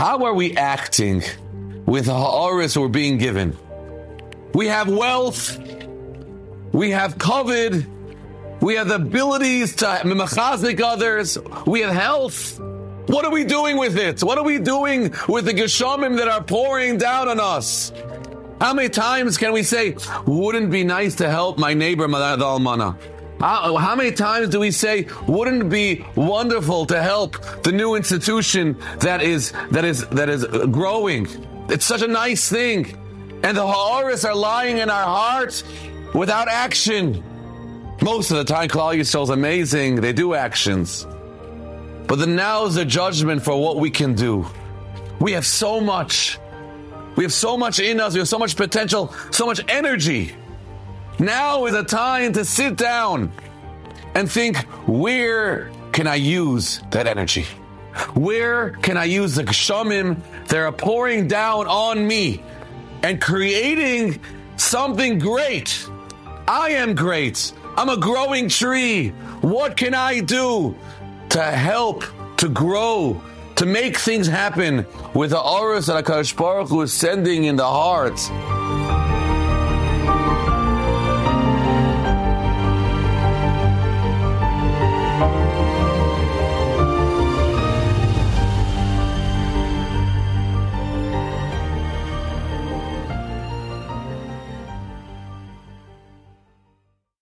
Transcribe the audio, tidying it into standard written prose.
How are we acting with the ha'aris we're being given? We have wealth, we have kavod, we have the abilities to mechazik others, we have health. What are we doing with it? What are we doing with the geshamim that are pouring down on us? How many times can we say, wouldn't it be nice to help my neighbor, the almana? How many times do we say, wouldn't it be wonderful to help the new institution that is growing? It's such a nice thing. And the ha'aris are lying in our hearts without action. Most of the time, Klal Yisrael is amazing. They do actions. But then now is the judgment for what we can do. We have so much. We have so much in us. We have so much potential, so much energy. Now is a time to sit down and think, where can I use that energy? Where can I use the geshamim that are pouring down on me and creating something great? I am great. I'm a growing tree. What can I do to help, to grow, to make things happen with the auras that HaKadosh Baruch Hu is sending in the hearts?